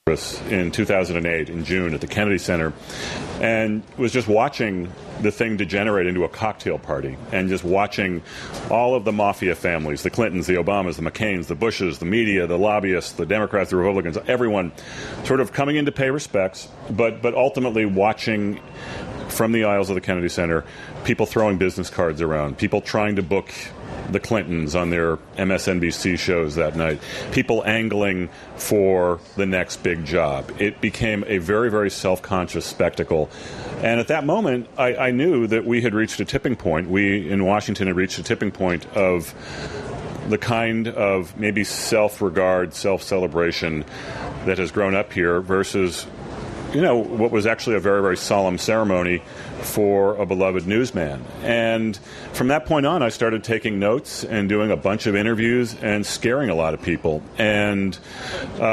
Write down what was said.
in 2008 in June at the Kennedy Center, and was just watching the thing degenerate into a cocktail party, and just watching all of the mafia families, the Clintons, the Obamas, the McCains, the Bushes, the media, the lobbyists, the Democrats, the Republicans, everyone sort of coming in to pay respects, but ultimately watching from the aisles of the Kennedy Center people throwing business cards around, people trying to book the Clintons on their MSNBC shows that night, people angling for the next big job. It became a very, very self-conscious spectacle. And at that moment, I knew that we had reached a tipping point. We in Washington had reached a tipping point of the kind of maybe self-regard, self-celebration that has grown up here versus, what was actually a very, very solemn ceremony for a beloved newsman. And from that point on, I started taking notes and doing a bunch of interviews and scaring a lot of people. And